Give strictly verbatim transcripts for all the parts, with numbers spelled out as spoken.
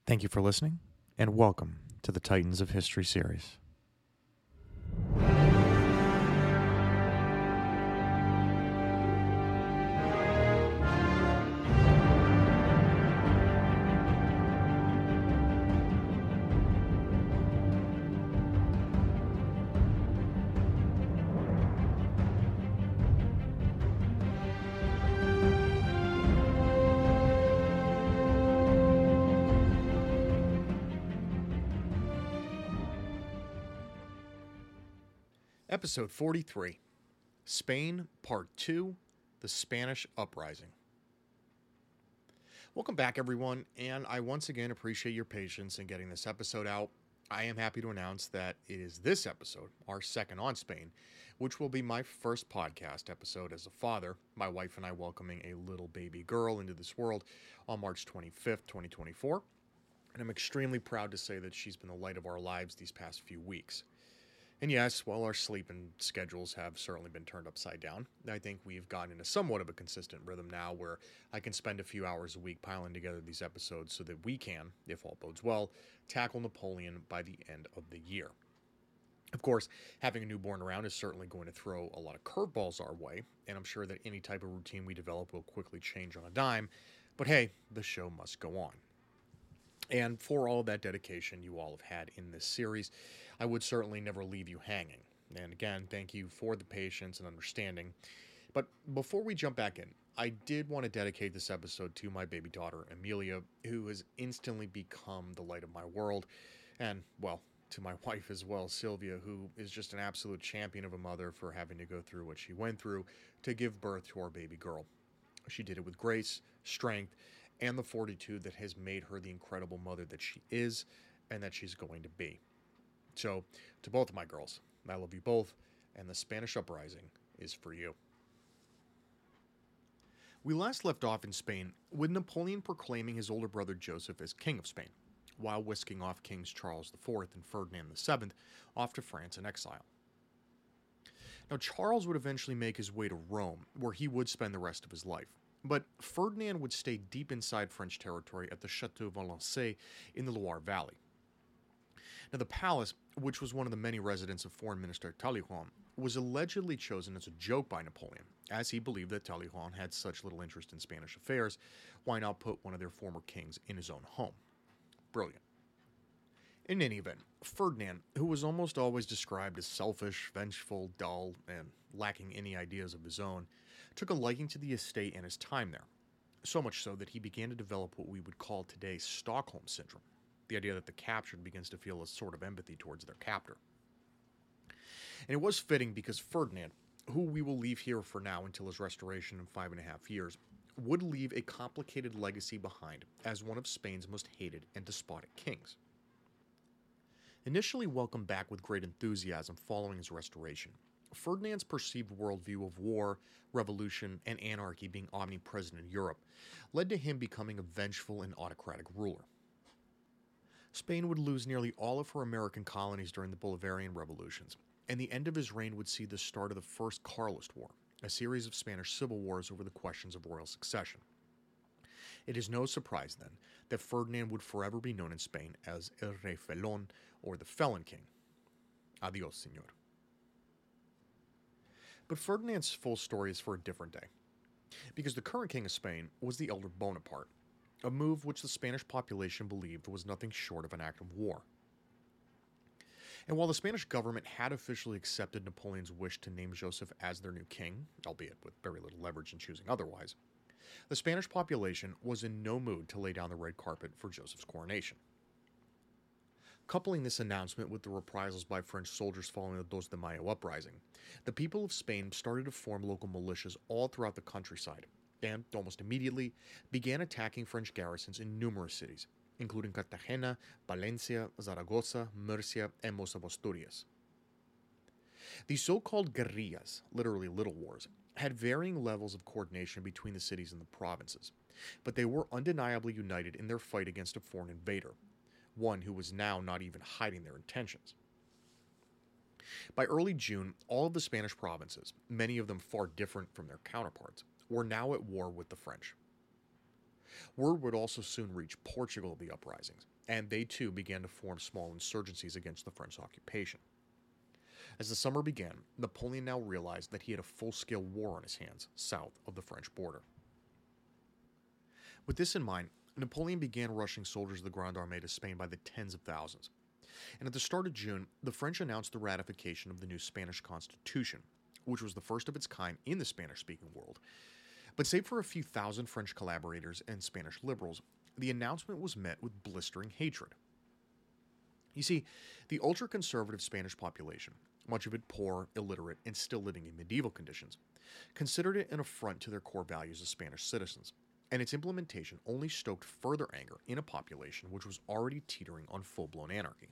Thank you for listening, and welcome to the Titans of History series. Episode forty-three, Spain, Part two, The Spanish Uprising. Welcome back, everyone, and I once again appreciate your patience in getting this episode out. I am happy to announce that it is this episode, our second on Spain, which will be my first podcast episode as a father, my wife and I welcoming a little baby girl into this world on March twenty-fifth, twenty twenty-four, and I'm extremely proud to say that she's been the light of our lives these past few weeks. And yes, while our sleep and schedules have certainly been turned upside down, I think we've gotten into somewhat of a consistent rhythm now where I can spend a few hours a week piling together these episodes so that we can, if all bodes well, tackle Napoleon by the end of the year. Of course, having a newborn around is certainly going to throw a lot of curveballs our way, and I'm sure that any type of routine we develop will quickly change on a dime, but hey, the show must go on. And for all that dedication you all have had in this series, I would certainly never leave you hanging. And again, thank you for the patience and understanding. But before we jump back in, I did want to dedicate this episode to my baby daughter, Amelia, who has instantly become the light of my world. And, well, to my wife as well, Sylvia, who is just an absolute champion of a mother for having to go through what she went through to give birth to our baby girl. She did it with grace, strength, and the fortitude that has made her the incredible mother that she is and that she's going to be. So, to both of my girls, I love you both, and the Spanish Uprising is for you. We last left off in Spain with Napoleon proclaiming his older brother Joseph as King of Spain, while whisking off Kings Charles the Fourth and Ferdinand the Seventh off to France in exile. Now, Charles would eventually make his way to Rome, where he would spend the rest of his life. But Ferdinand would stay deep inside French territory at the Château Valençay in the Loire Valley. Now, the palace, which was one of the many residences of Foreign Minister Talleyrand, was allegedly chosen as a joke by Napoleon, as he believed that Talleyrand had such little interest in Spanish affairs. Why not put one of their former kings in his own home? Brilliant. In any event, Ferdinand, who was almost always described as selfish, vengeful, dull, and lacking any ideas of his own, took a liking to the estate and his time there, so much so that he began to develop what we would call today Stockholm Syndrome, the idea that the captured begins to feel a sort of empathy towards their captor. And it was fitting because Ferdinand, who we will leave here for now until his restoration in five and a half years, would leave a complicated legacy behind as one of Spain's most hated and despotic kings. Initially welcomed back with great enthusiasm following his restoration, Ferdinand's perceived worldview of war, revolution, and anarchy being omnipresent in Europe led to him becoming a vengeful and autocratic ruler. Spain would lose nearly all of her American colonies during the Bolivarian revolutions, and the end of his reign would see the start of the First Carlist War, a series of Spanish civil wars over the questions of royal succession. It is no surprise, then, that Ferdinand would forever be known in Spain as El Rey Felon, or the Felon King. Adios, señor. But Ferdinand's full story is for a different day, because the current king of Spain was the elder Bonaparte, a move which the Spanish population believed was nothing short of an act of war. And while the Spanish government had officially accepted Napoleon's wish to name Joseph as their new king, albeit with very little leverage in choosing otherwise, the Spanish population was in no mood to lay down the red carpet for Joseph's coronation. Coupling this announcement with the reprisals by French soldiers following the Dos de Mayo uprising, the people of Spain started to form local militias all throughout the countryside, and, almost immediately, began attacking French garrisons in numerous cities, including Cartagena, Valencia, Zaragoza, Murcia, and most of Asturias. These so-called guerrillas, literally little wars, had varying levels of coordination between the cities and the provinces, but they were undeniably united in their fight against a foreign invader, one who was now not even hiding their intentions. By early June, all of the Spanish provinces, many of them far different from their counterparts, were now at war with the French. Word would also soon reach Portugal of the uprisings, and they too began to form small insurgencies against the French occupation. As the summer began, Napoleon now realized that he had a full-scale war on his hands south of the French border. With this in mind, Napoleon began rushing soldiers of the Grande Armée to Spain by the tens of thousands. And at the start of June, the French announced the ratification of the new Spanish Constitution, which was the first of its kind in the Spanish-speaking world. But save for a few thousand French collaborators and Spanish liberals, the announcement was met with blistering hatred. You see, the ultra-conservative Spanish population, much of it poor, illiterate, and still living in medieval conditions, considered it an affront to their core values as Spanish citizens, and its implementation only stoked further anger in a population which was already teetering on full-blown anarchy.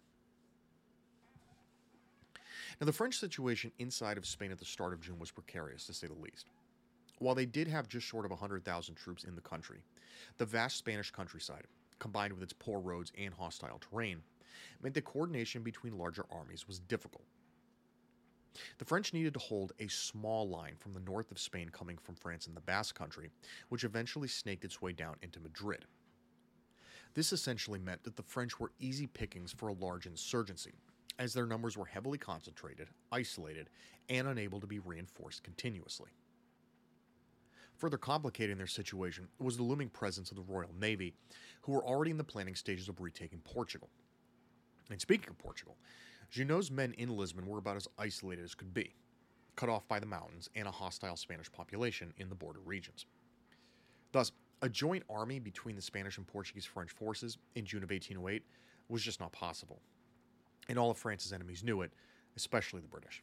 Now, the French situation inside of Spain at the start of June was precarious, to say the least. While they did have just short of one hundred thousand troops in the country, the vast Spanish countryside, combined with its poor roads and hostile terrain, meant that coordination between larger armies was difficult. The French needed to hold a small line from the north of Spain coming from France in the Basque Country, which eventually snaked its way down into Madrid. This essentially meant that the French were easy pickings for a large insurgency, as their numbers were heavily concentrated, isolated, and unable to be reinforced continuously. Further complicating their situation was the looming presence of the Royal Navy, who were already in the planning stages of retaking Portugal. And speaking of Portugal, Junot's men in Lisbon were about as isolated as could be, cut off by the mountains and a hostile Spanish population in the border regions. Thus, a joint army between the Spanish and Portuguese French forces in June of eighteen oh eight was just not possible. And all of France's enemies knew it, especially the British.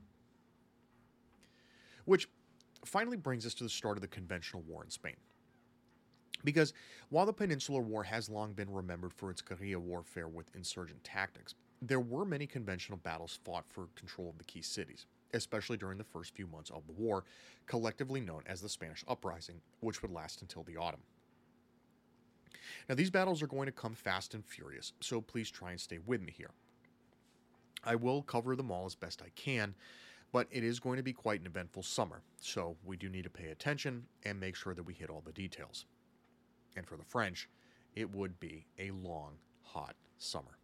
Which finally brings us to the start of the conventional war in Spain. Because while the Peninsular War has long been remembered for its guerrilla warfare with insurgent tactics, there were many conventional battles fought for control of the key cities, especially during the first few months of the war, collectively known as the Spanish Uprising, which would last until the autumn. Now, these battles are going to come fast and furious, so please try and stay with me here. I will cover them all as best I can, but it is going to be quite an eventful summer, so we do need to pay attention and make sure that we hit all the details. And for the French, it would be a long, hot summer.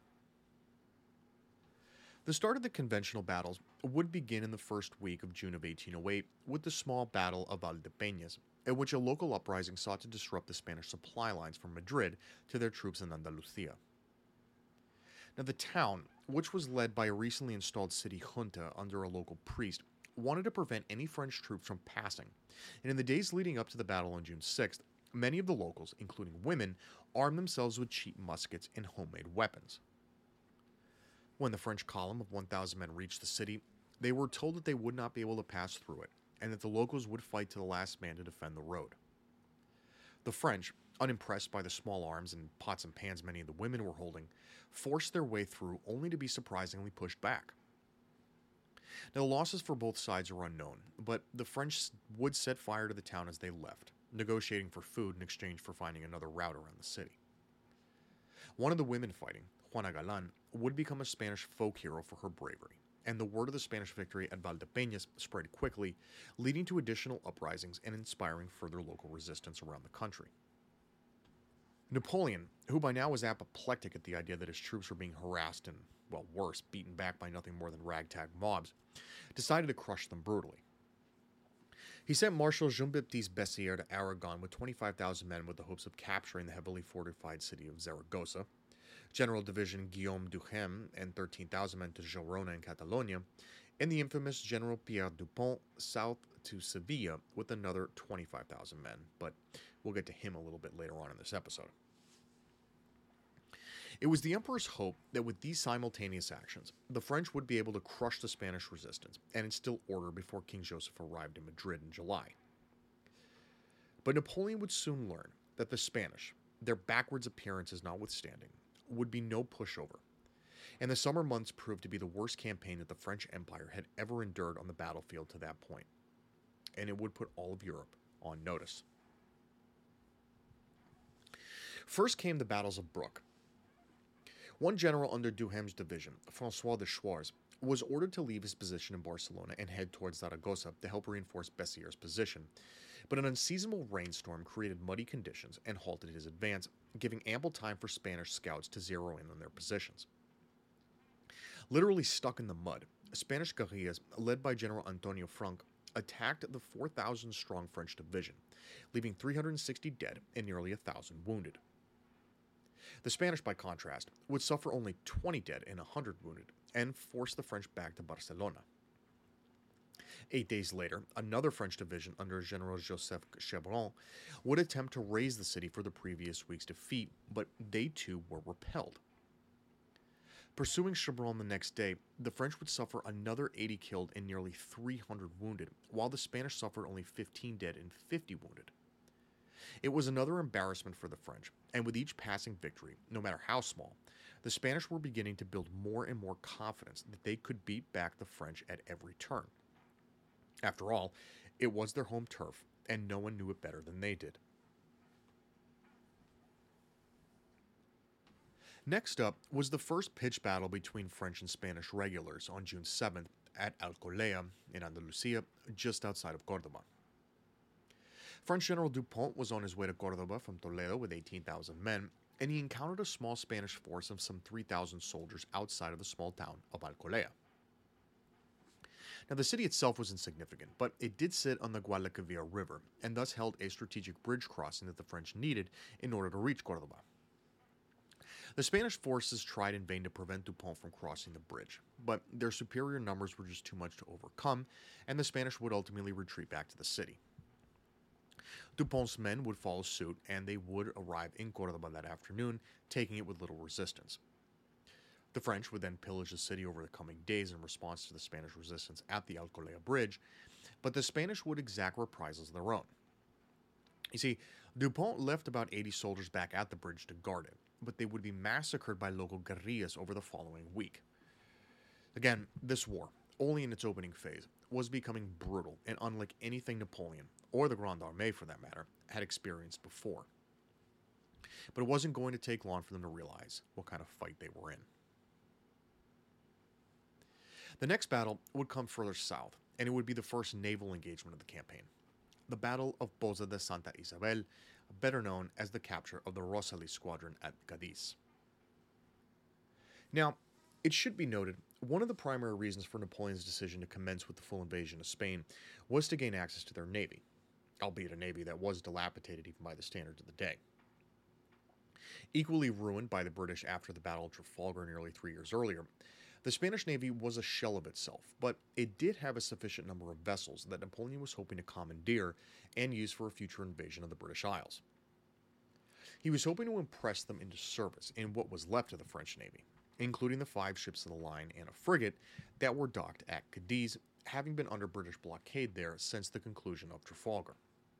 The start of the conventional battles would begin in the first week of June of eighteen oh eight with the small Battle of Valdepeñas, in which a local uprising sought to disrupt the Spanish supply lines from Madrid to their troops in Andalusia. Now, the town, which was led by a recently installed city junta under a local priest, wanted to prevent any French troops from passing, and in the days leading up to the battle on June sixth, many of the locals, including women, armed themselves with cheap muskets and homemade weapons. When the French column of one thousand men reached the city, they were told that they would not be able to pass through it, and that the locals would fight to the last man to defend the road. The French, unimpressed by the small arms and pots and pans many of the women were holding, forced their way through only to be surprisingly pushed back. Now, the losses for both sides are unknown, but the French would set fire to the town as they left, negotiating for food in exchange for finding another route around the city. One of the women fighting, Juana Galán, would become a Spanish folk hero for her bravery, and the word of the Spanish victory at Valdepeñas spread quickly, leading to additional uprisings and inspiring further local resistance around the country. Napoleon, who by now was apoplectic at the idea that his troops were being harassed and, well, worse, beaten back by nothing more than ragtag mobs, decided to crush them brutally. He sent Marshal Jean-Baptiste Bessieres to Aragon with twenty-five thousand men with the hopes of capturing the heavily fortified city of Zaragoza, General Division Guillaume Duhem and thirteen thousand men to Girona and Catalonia, and the infamous General Pierre Dupont south to Sevilla with another twenty-five thousand men, but we'll get to him a little bit later on in this episode. It was the Emperor's hope that with these simultaneous actions, the French would be able to crush the Spanish resistance and instill order before King Joseph arrived in Madrid in July. But Napoleon would soon learn that the Spanish, their backwards appearances notwithstanding, would be no pushover, and the summer months proved to be the worst campaign that the French Empire had ever endured on the battlefield to that point, and it would put all of Europe on notice. First came the battles of Brooke. One general under Duhem's division, François de Schwartz, was ordered to leave his position in Barcelona and head towards Zaragoza to help reinforce Bessieres' position. But an unseasonable rainstorm created muddy conditions and halted his advance, giving ample time for Spanish scouts to zero in on their positions. Literally stuck in the mud, Spanish guerrillas, led by General Antonio Frank, attacked the four thousand strong French division, leaving three hundred sixty dead and nearly one thousand wounded. The Spanish, by contrast, would suffer only twenty dead and one hundred wounded, and force the French back to Barcelona. Eight days later, another French division under General Joseph Chevron would attempt to raise the city for the previous week's defeat, but they too were repelled. Pursuing Chevron the next day, the French would suffer another eighty killed and nearly three hundred wounded, while the Spanish suffered only fifteen dead and fifty wounded. It was another embarrassment for the French, and with each passing victory, no matter how small, the Spanish were beginning to build more and more confidence that they could beat back the French at every turn. After all, it was their home turf, and no one knew it better than they did. Next up was the first pitched battle between French and Spanish regulars on June seventh at Alcolea in Andalusia, just outside of Córdoba. French General Dupont was on his way to Córdoba from Toledo with eighteen thousand men, and he encountered a small Spanish force of some three thousand soldiers outside of the small town of Alcolea. Now, the city itself was insignificant, but it did sit on the Guadalquivir River, and thus held a strategic bridge crossing that the French needed in order to reach Córdoba. The Spanish forces tried in vain to prevent Dupont from crossing the bridge, but their superior numbers were just too much to overcome, and the Spanish would ultimately retreat back to the city. Dupont's men would follow suit, and they would arrive in Córdoba that afternoon, taking it with little resistance. The French would then pillage the city over the coming days in response to the Spanish resistance at the Alcolea Bridge, but the Spanish would exact reprisals of their own. You see, Dupont left about eighty soldiers back at the bridge to guard it, but they would be massacred by local guerrillas over the following week. Again, this war, only in its opening phase, was becoming brutal and unlike anything Napoleon, or the Grande Armée for that matter, had experienced before. But it wasn't going to take long for them to realize what kind of fight they were in. The next battle would come further south, and it would be the first naval engagement of the campaign. The Battle of Poza de Santa Isabel, better known as the capture of the Rosalie squadron at Cadiz. Now, it should be noted, one of the primary reasons for Napoleon's decision to commence with the full invasion of Spain was to gain access to their navy, albeit a navy that was dilapidated even by the standards of the day. Equally ruined by the British after the Battle of Trafalgar nearly three years earlier, the Spanish Navy was a shell of itself, but it did have a sufficient number of vessels that Napoleon was hoping to commandeer and use for a future invasion of the British Isles. He was hoping to impress them into service in what was left of the French Navy, including the five ships of the line and a frigate that were docked at Cadiz, having been under British blockade there since the conclusion of Trafalgar.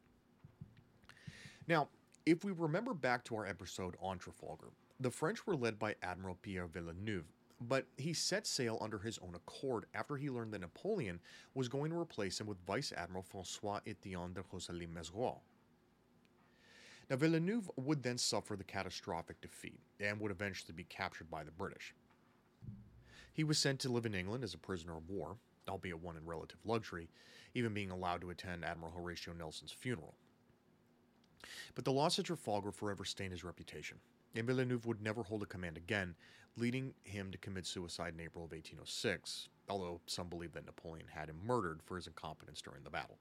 Now, if we remember back to our episode on Trafalgar, the French were led by Admiral Pierre Villeneuve, but he set sail under his own accord after he learned that Napoleon was going to replace him with Vice Admiral François-Étienne de Rosalie-Mezrois. Now, Villeneuve would then suffer the catastrophic defeat and would eventually be captured by the British. He was sent to live in England as a prisoner of war, albeit one in relative luxury, even being allowed to attend Admiral Horatio Nelson's funeral. But the loss of Trafalgar forever stained his reputation, and Villeneuve would never hold a command again, leading him to commit suicide in April of eighteen oh six, although some believe that Napoleon had him murdered for his incompetence during the battle.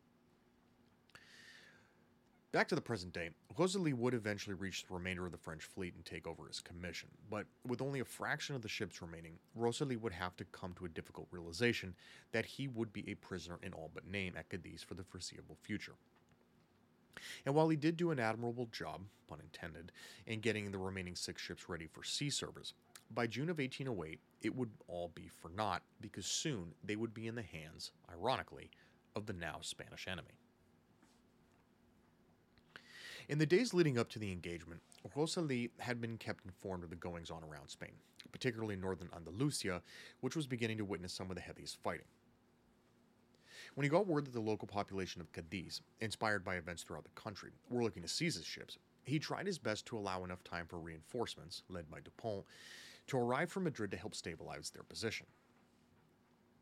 Back to the present day, Rosalie would eventually reach the remainder of the French fleet and take over his commission, but with only a fraction of the ships remaining, Rosalie would have to come to a difficult realization that he would be a prisoner in all but name at Cadiz for the foreseeable future. And while he did do an admirable job, pun intended, in getting the remaining six ships ready for sea service, by June of eighteen oh eight, it would all be for naught, because soon they would be in the hands, ironically, of the now Spanish enemy. In the days leading up to the engagement, Rosalie had been kept informed of the goings-on around Spain, particularly northern Andalusia, which was beginning to witness some of the heaviest fighting. When he got word that the local population of Cadiz, inspired by events throughout the country, were looking to seize his ships, he tried his best to allow enough time for reinforcements, led by Dupont, to arrive from Madrid to help stabilize their position.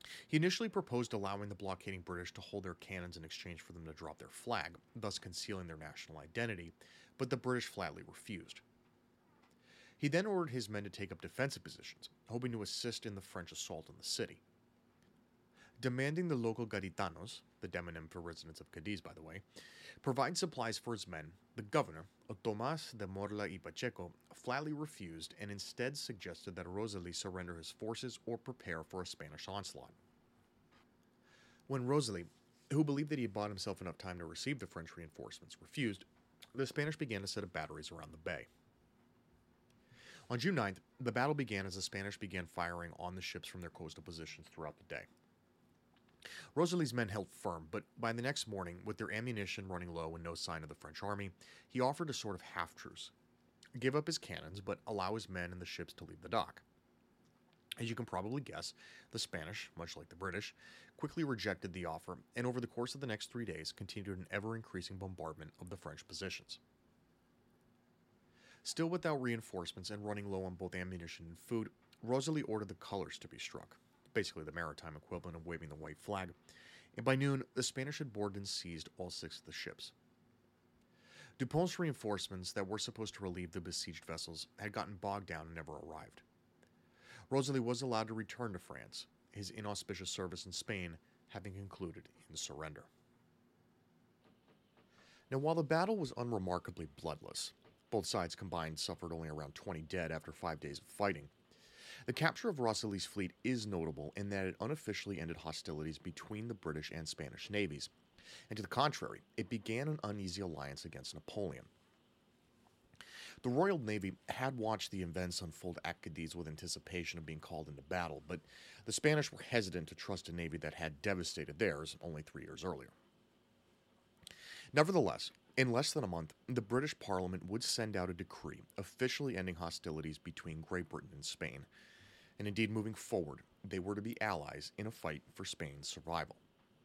He initially proposed allowing the blockading British to hold their cannons in exchange for them to drop their flag, thus concealing their national identity, but the British flatly refused. He then ordered his men to take up defensive positions, hoping to assist in the French assault on the city. Demanding the local Gaditanos, the demonym for residents of Cadiz by the way, provide supplies for his men, the governor, Tomás de Morla y Pacheco, flatly refused and instead suggested that Rosely surrender his forces or prepare for a Spanish onslaught. When Rosely, who believed that he had bought himself enough time to receive the French reinforcements, refused, the Spanish began to set up batteries around the bay. On June ninth, the battle began as the Spanish began firing on the ships from their coastal positions throughout the day. Rosely's men held firm, but by the next morning, with their ammunition running low and no sign of the French army, he offered a sort of half-truce. Give up his cannons, but allow his men and the ships to leave the dock. As you can probably guess, the Spanish, much like the British, quickly rejected the offer, and over the course of the next three days continued an ever-increasing bombardment of the French positions. Still without reinforcements and running low on both ammunition and food, Rosely ordered the colors to be struck, basically the maritime equivalent of waving the white flag, and by noon, the Spanish had boarded and seized all six of the ships. Dupont's reinforcements that were supposed to relieve the besieged vessels had gotten bogged down and never arrived. Rosely was allowed to return to France, his inauspicious service in Spain having concluded in surrender. Now, while the battle was unremarkably bloodless, both sides combined suffered only around twenty dead after five days of fighting. The capture of Rosely's fleet is notable in that it unofficially ended hostilities between the British and Spanish navies, and to the contrary, it began an uneasy alliance against Napoleon. The Royal Navy had watched the events unfold at Cadiz with anticipation of being called into battle, but the Spanish were hesitant to trust a navy that had devastated theirs only three years earlier. Nevertheless, in less than a month, the British Parliament would send out a decree officially ending hostilities between Great Britain and Spain, and indeed moving forward, they were to be allies in a fight for Spain's survival.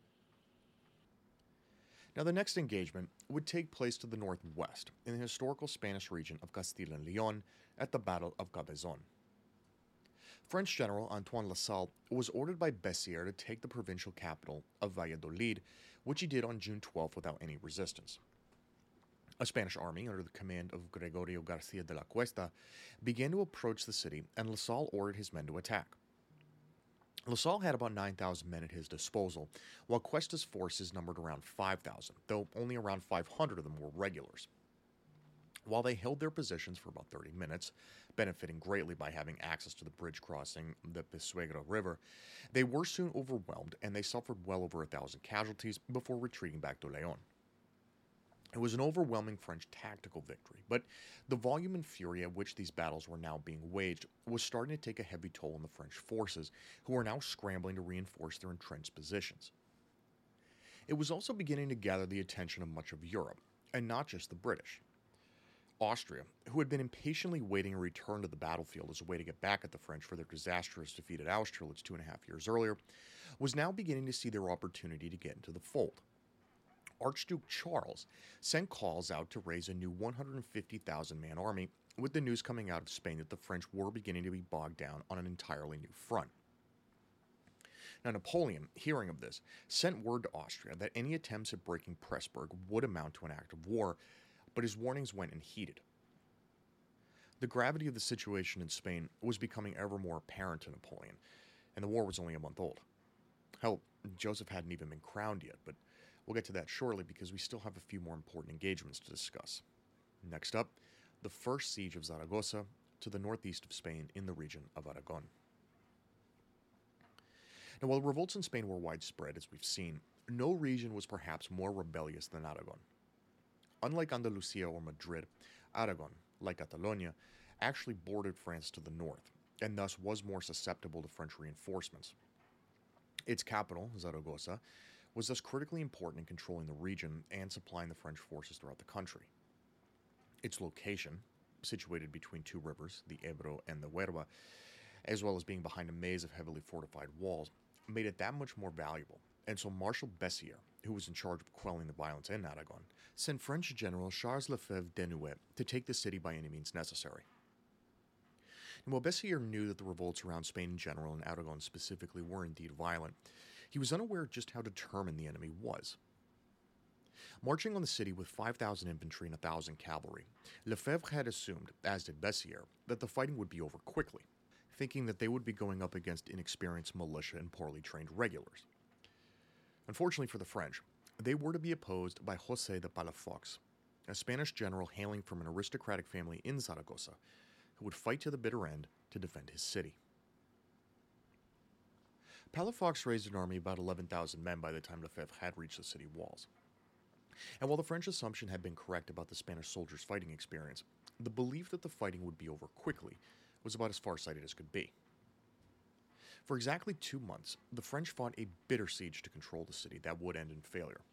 Now, the next engagement would take place to the northwest, in the historical Spanish region of Castilla and Leon, at the Battle of Cabezon. French General Antoine Lasalle was ordered by Bessières to take the provincial capital of Valladolid, which he did on June twelfth without any resistance. A Spanish army, under the command of Gregorio García de la Cuesta, began to approach the city, and Lasalle ordered his men to attack. Lasalle had about nine thousand men at his disposal, while Cuesta's forces numbered around five thousand, though only around five hundred of them were regulars. While they held their positions for about thirty minutes, benefiting greatly by having access to the bridge crossing the Pisuerga River, they were soon overwhelmed and they suffered well over a thousand casualties before retreating back to Leon. It was an overwhelming French tactical victory, but the volume and fury at which these battles were now being waged was starting to take a heavy toll on the French forces, who were now scrambling to reinforce their entrenched positions. It was also beginning to gather the attention of much of Europe, and not just the British. Austria, who had been impatiently waiting a return to the battlefield as a way to get back at the French for their disastrous defeat at Austerlitz two and a half years earlier, was now beginning to see their opportunity to get into the fold. Archduke Charles sent calls out to raise a new one hundred fifty thousand man army, with the news coming out of Spain that the French were beginning to be bogged down on an entirely new front. Now, Napoleon, hearing of this, sent word to Austria that any attempts at breaking Pressburg would amount to an act of war, but his warnings went unheeded. The gravity of the situation in Spain was becoming ever more apparent to Napoleon, and the war was only a month old. Hell, Joseph hadn't even been crowned yet, but we'll get to that shortly because we still have a few more important engagements to discuss. Next up, the first siege of Zaragoza to the northeast of Spain in the region of Aragon. Now, while revolts in Spain were widespread, as we've seen, no region was perhaps more rebellious than Aragon. Unlike Andalusia or Madrid, Aragon, like Catalonia, actually bordered France to the north, and thus was more susceptible to French reinforcements. Its capital, Zaragoza, was thus critically important in controlling the region and supplying the French forces throughout the country. Its location, situated between two rivers, the Ebro and the Huerva, as well as being behind a maze of heavily fortified walls, made it that much more valuable, and so Marshal Bessières, who was in charge of quelling the violence in Aragon, sent French General Charles Lefebvre Desnouettes to take the city by any means necessary. And while Bessier knew that the revolts around Spain in general and Aragon specifically were indeed violent, he was unaware just how determined the enemy was. Marching on the city with five thousand infantry and one thousand cavalry, Lefebvre had assumed, as did Bessier, that the fighting would be over quickly, thinking that they would be going up against inexperienced militia and poorly trained regulars. Unfortunately for the French, they were to be opposed by José de Palafox, a Spanish general hailing from an aristocratic family in Zaragoza, who would fight to the bitter end to defend his city. Palafox raised an army of about eleven thousand men by the time Lefebvre had reached the city walls. And while the French assumption had been correct about the Spanish soldiers' fighting experience, the belief that the fighting would be over quickly was about as far-sighted as could be. For exactly two months, the French fought a bitter siege to control the city that would end in failure.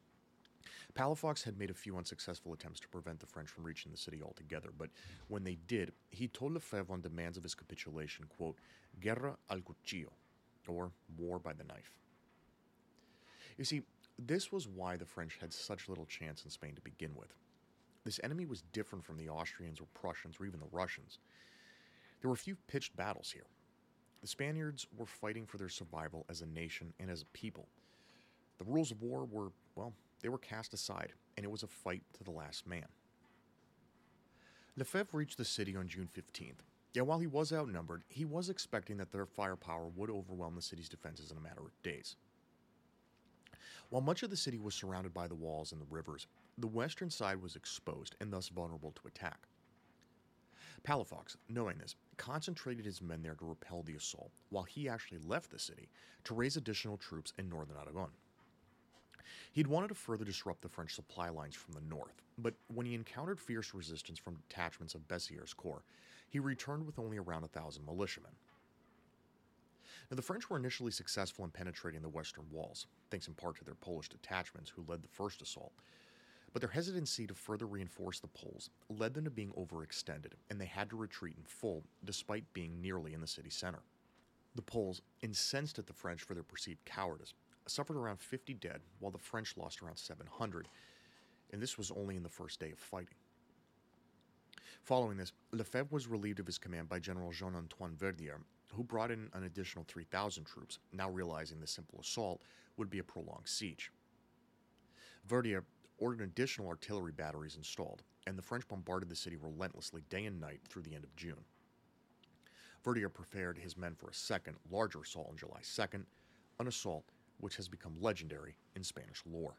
Palafox had made a few unsuccessful attempts to prevent the French from reaching the city altogether, but when they did, he told Lefebvre on demands of his capitulation, quote, "Guerra al cuchillo," or war by the knife. You see, this was why the French had such little chance in Spain to begin with. This enemy was different from the Austrians or Prussians or even the Russians. There were few pitched battles here. The Spaniards were fighting for their survival as a nation and as a people. The rules of war were, well, they were cast aside, and it was a fight to the last man. Lefebvre reached the city on June fifteenth. Yet while he was outnumbered, he was expecting that their firepower would overwhelm the city's defenses in a matter of days. While much of the city was surrounded by the walls and the rivers, the western side was exposed and thus vulnerable to attack. Palafox, knowing this, concentrated his men there to repel the assault, while he actually left the city to raise additional troops in northern Aragon. He'd wanted to further disrupt the French supply lines from the north, but when he encountered fierce resistance from detachments of Bessier's corps, he returned with only around a thousand militiamen. Now, the French were initially successful in penetrating the western walls, thanks in part to their Polish detachments who led the first assault, but their hesitancy to further reinforce the Poles led them to being overextended, and they had to retreat in full, despite being nearly in the city center. The Poles, incensed at the French for their perceived cowardice, suffered around fifty dead, while the French lost around seven hundred, and this was only in the first day of fighting. Following this, Lefebvre was relieved of his command by General Jean-Antoine Verdier, who brought in an additional three thousand troops, now realizing the simple assault would be a prolonged siege. Verdier ordered additional artillery batteries installed, and the French bombarded the city relentlessly day and night through the end of June. Verdier prepared his men for a second, larger assault on July second, an assault which has become legendary in Spanish lore.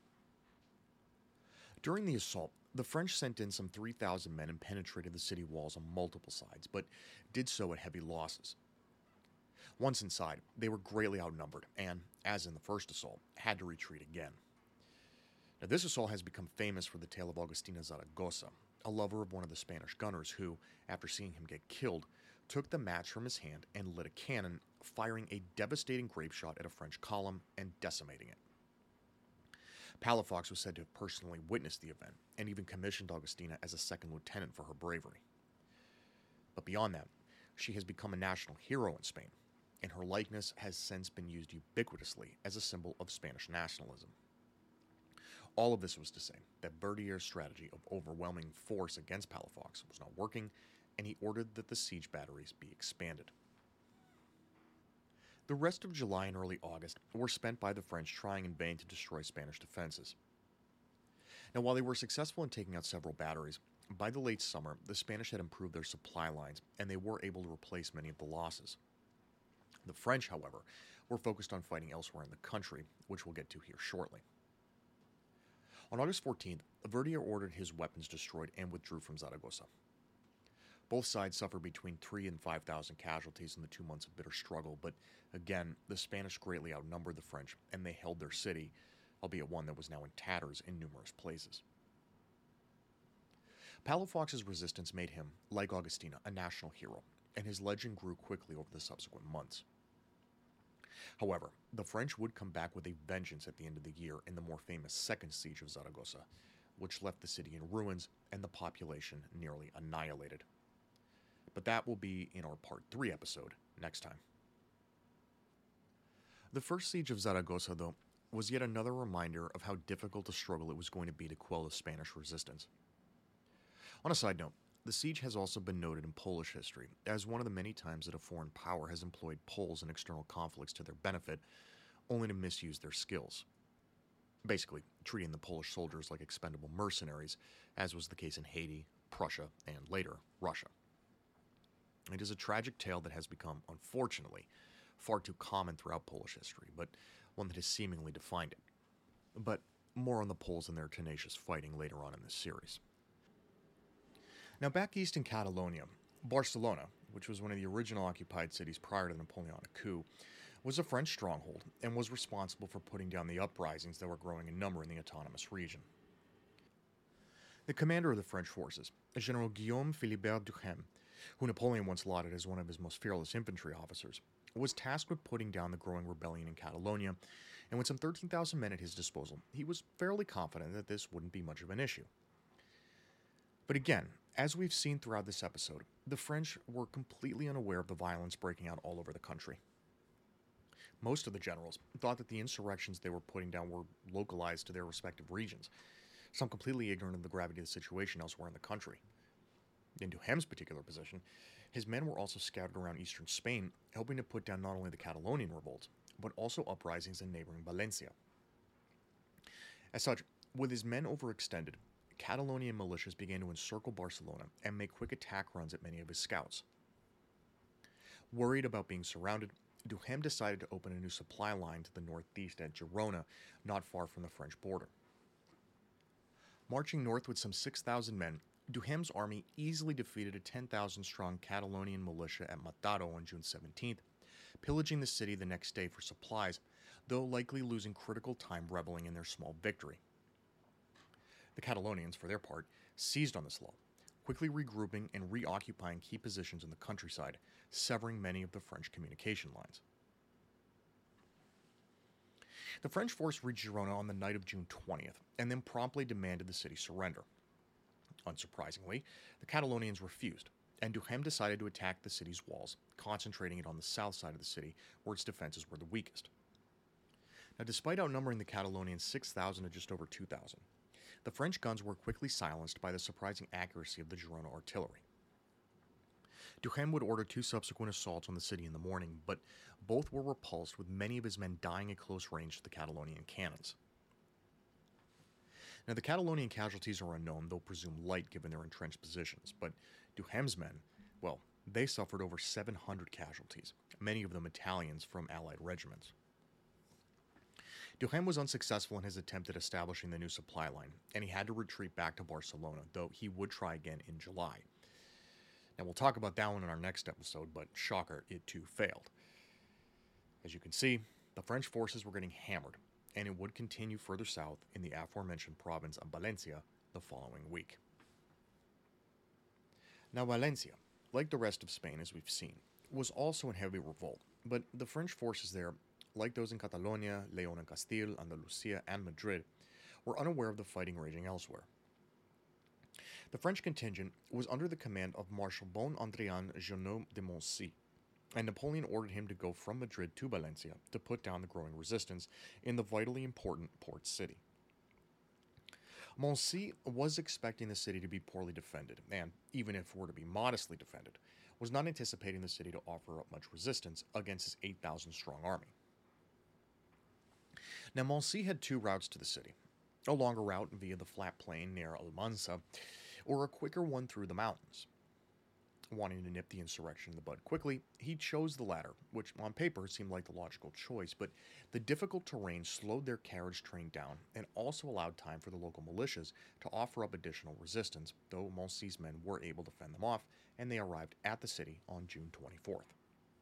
During the assault, the French sent in some three thousand men and penetrated the city walls on multiple sides, but did so at heavy losses. Once inside, they were greatly outnumbered and, as in the first assault, had to retreat again. Now, this assault has become famous for the tale of Agustina Zaragoza, a lover of one of the Spanish gunners who, after seeing him get killed, took the match from his hand and lit a cannon, firing a devastating grape shot at a French column and decimating it. Palafox was said to have personally witnessed the event and even commissioned Agustina as a second lieutenant for her bravery. But beyond that, she has become a national hero in Spain, and her likeness has since been used ubiquitously as a symbol of Spanish nationalism. All of this was to say that Verdier's strategy of overwhelming force against Palafox was not working, and he ordered that the siege batteries be expanded. The rest of July and early August were spent by the French trying in vain to destroy Spanish defenses. Now, while they were successful in taking out several batteries, by the late summer, the Spanish had improved their supply lines, and they were able to replace many of the losses. The French, however, were focused on fighting elsewhere in the country, which we'll get to here shortly. On August fourteenth, Verdier ordered his weapons destroyed and withdrew from Zaragoza. Both sides suffered between three and five thousand casualties in the two months of bitter struggle, but again, the Spanish greatly outnumbered the French, and they held their city, albeit one that was now in tatters in numerous places. Palafox's resistance made him, like Agustina, a national hero, and his legend grew quickly over the subsequent months. However, the French would come back with a vengeance at the end of the year in the more famous Second Siege of Zaragoza, which left the city in ruins and the population nearly annihilated. But that will be in our Part three episode next time. The First Siege of Zaragoza, though, was yet another reminder of how difficult a struggle it was going to be to quell the Spanish resistance. On a side note, The siege has also been noted in Polish history as one of the many times that a foreign power has employed Poles in external conflicts to their benefit, only to misuse their skills. Basically, treating the Polish soldiers like expendable mercenaries, as was the case in Haiti, Prussia, and later, Russia. It is a tragic tale that has become, unfortunately, far too common throughout Polish history, but one that has seemingly defined it. But more on the Poles and their tenacious fighting later on in this series. Now, back east in Catalonia, Barcelona, which was one of the original occupied cities prior to the Napoleonic coup, was a French stronghold and was responsible for putting down the uprisings that were growing in number in the autonomous region. The commander of the French forces, General Guillaume Philibert Duhem, who Napoleon once lauded as one of his most fearless infantry officers, was tasked with putting down the growing rebellion in Catalonia, and with some thirteen thousand men at his disposal, he was fairly confident that this wouldn't be much of an issue. But again, as we've seen throughout this episode, the French were completely unaware of the violence breaking out all over the country. Most of the generals thought that the insurrections they were putting down were localized to their respective regions, some completely ignorant of the gravity of the situation elsewhere in the country. In Duhem's particular position, his men were also scattered around eastern Spain, helping to put down not only the Catalonian revolts, but also uprisings in neighboring Valencia. As such, with his men overextended, Catalonian militias began to encircle Barcelona and make quick attack runs at many of his scouts. Worried about being surrounded, Duhem decided to open a new supply line to the northeast at Girona, not far from the French border. Marching north with some six thousand men, Duhem's army easily defeated a ten thousand strong Catalonian militia at Mataro on June seventeenth, pillaging the city the next day for supplies, though likely losing critical time reveling in their small victory. The Catalonians, for their part, seized on this lull, quickly regrouping and reoccupying key positions in the countryside, severing many of the French communication lines. The French force reached Girona on the night of June twentieth, and then promptly demanded the city surrender. Unsurprisingly, the Catalonians refused, and Duhem decided to attack the city's walls, concentrating it on the south side of the city, where its defenses were the weakest. Now, despite outnumbering the Catalonians six thousand to just over two thousand, the French guns were quickly silenced by the surprising accuracy of the Girona artillery. Duhem would order two subsequent assaults on the city in the morning, but both were repulsed, with many of his men dying at close range to the Catalonian cannons. Now, the Catalonian casualties are unknown, though presumed light given their entrenched positions, but Duhem's men, well, they suffered over seven hundred casualties, many of them Italians from Allied regiments. Duhem was unsuccessful in his attempt at establishing the new supply line, and he had to retreat back to Barcelona, though he would try again in July. Now, we'll talk about that one in our next episode, but shocker, it too failed. As you can see, the French forces were getting hammered, and it would continue further south in the aforementioned province of Valencia the following week. Now, Valencia, like the rest of Spain as we've seen, was also in heavy revolt, but the French forces there, like those in Catalonia, Leon and Castile, Andalusia, and Madrid, were unaware of the fighting raging elsewhere. The French contingent was under the command of Marshal Bon-Andréan Jeannot de Moncy, and Napoleon ordered him to go from Madrid to Valencia to put down the growing resistance in the vitally important port city. Moncy was expecting the city to be poorly defended, and, even if it were to be modestly defended, was not anticipating the city to offer up much resistance against his eight thousand strong army. Now, Moncy had two routes to the city, a longer route via the flat plain near Almansa, or a quicker one through the mountains. Wanting to nip the insurrection in the bud quickly, he chose the latter, which on paper seemed like the logical choice, but the difficult terrain slowed their carriage train down and also allowed time for the local militias to offer up additional resistance, though Moncy's men were able to fend them off, and they arrived at the city on June twenty-fourth.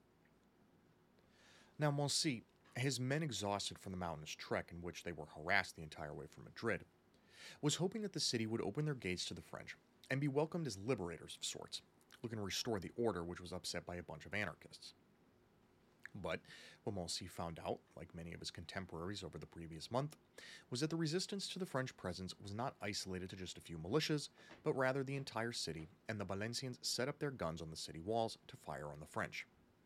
Now, Moncy, his men exhausted from the mountainous trek in which they were harassed the entire way from Madrid, was hoping that the city would open their gates to the French and be welcomed as liberators of sorts, looking to restore the order which was upset by a bunch of anarchists. But what Moncy found out, like many of his contemporaries over the previous month, was that the resistance to the French presence was not isolated to just a few militias, but rather the entire city, and the Valencians set up their guns on the city walls to fire on the French.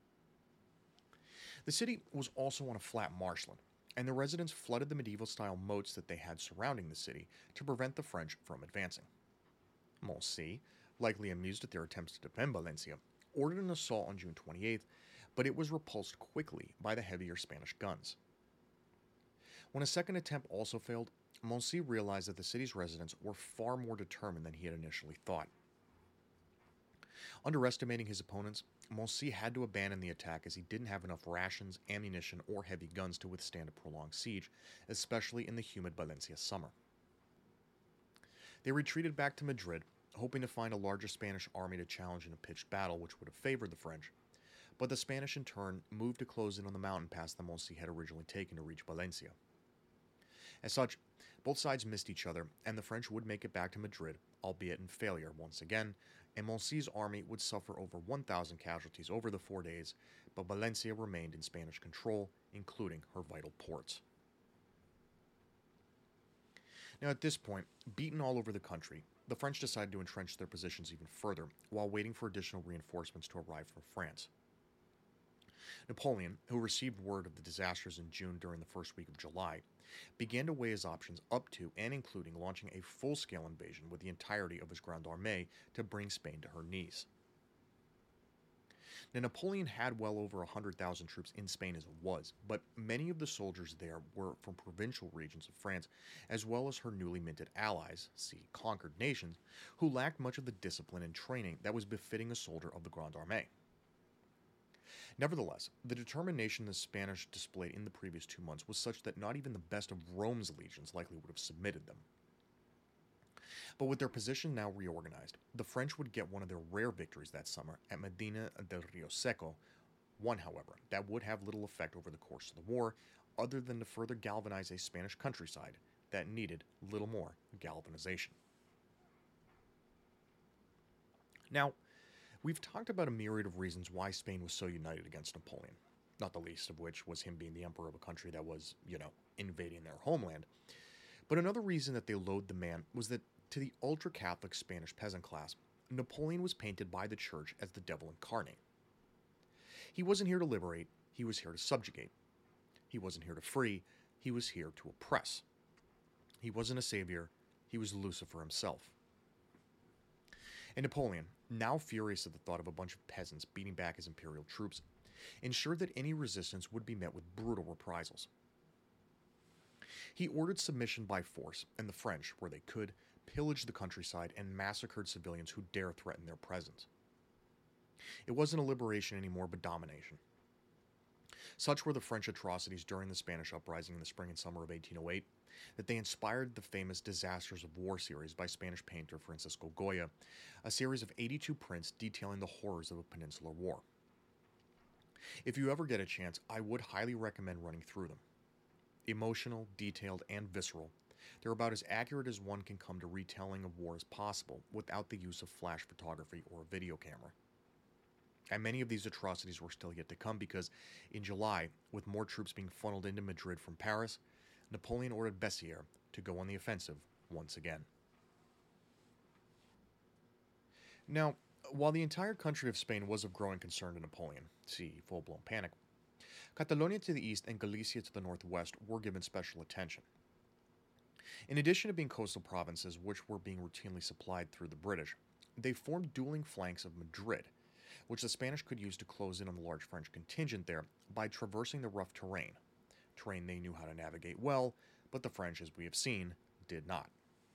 The city was also on a flat marshland, and the residents flooded the medieval-style moats that they had surrounding the city to prevent the French from advancing. Moncy, likely amused at their attempts to defend Valencia, ordered an assault on June twenty-eighth, but it was repulsed quickly by the heavier Spanish guns. When a second attempt also failed, Moncey realized that the city's residents were far more determined than he had initially thought. Underestimating his opponents, Moncey had to abandon the attack as he didn't have enough rations, ammunition, or heavy guns to withstand a prolonged siege, especially in the humid Valencia summer. They retreated back to Madrid, hoping to find a larger Spanish army to challenge in a pitched battle which would have favored the French, but the Spanish in turn moved to close in on the mountain pass that Moncey had originally taken to reach Valencia. As such, both sides missed each other, and the French would make it back to Madrid, albeit in failure once again, and Moncey's army would suffer over one thousand casualties over the four days, but Valencia remained in Spanish control, including her vital ports. Now at this point, beaten all over the country, the French decided to entrench their positions even further, while waiting for additional reinforcements to arrive from France. Napoleon, who received word of the disasters in June during the first week of July, began to weigh his options up to and including launching a full-scale invasion with the entirety of his Grande Armée to bring Spain to her knees. Now, Napoleon had well over one hundred thousand troops in Spain as it was, but many of the soldiers there were from provincial regions of France, as well as her newly minted allies, see conquered nations, who lacked much of the discipline and training that was befitting a soldier of the Grande Armée. Nevertheless, the determination the Spanish displayed in the previous two months was such that not even the best of Rome's legions likely would have submitted them. But with their position now reorganized, the French would get one of their rare victories that summer at Medina del Rio Seco, one, however, that would have little effect over the course of the war, other than to further galvanize a Spanish countryside that needed little more galvanization. Now, we've talked about a myriad of reasons why Spain was so united against Napoleon, not the least of which was him being the emperor of a country that was, you know, invading their homeland. But another reason that they loathed the man was that to the ultra-Catholic Spanish peasant class, Napoleon was painted by the church as the devil incarnate. He wasn't here to liberate, he was here to subjugate. He wasn't here to free, he was here to oppress. He wasn't a savior, he was Lucifer himself. And Napoleon, now furious at the thought of a bunch of peasants beating back his imperial troops, ensured that any resistance would be met with brutal reprisals. He ordered submission by force, and the French, where they could, pillaged the countryside and massacred civilians who dare threaten their presence. It wasn't a liberation anymore, but domination. Such were the French atrocities during the Spanish uprising in the spring and summer of eighteen oh eight that they inspired the famous Disasters of War series by Spanish painter Francisco Goya, a series of eighty-two prints detailing the horrors of a peninsular war. If you ever get a chance, I would highly recommend running through them. Emotional, detailed, and visceral, they're about as accurate as one can come to retelling of war as possible without the use of flash photography or a video camera. And many of these atrocities were still yet to come because, in July, with more troops being funneled into Madrid from Paris, Napoleon ordered Bessieres to go on the offensive once again. Now, while the entire country of Spain was of growing concern to Napoleon, see full-blown panic, Catalonia to the east and Galicia to the northwest were given special attention. In addition to being coastal provinces which were being routinely supplied through the British, they formed dueling flanks of Madrid, which the Spanish could use to close in on the large French contingent there by traversing the rough terrain, terrain they knew how to navigate well, but the French, as we have seen, did not.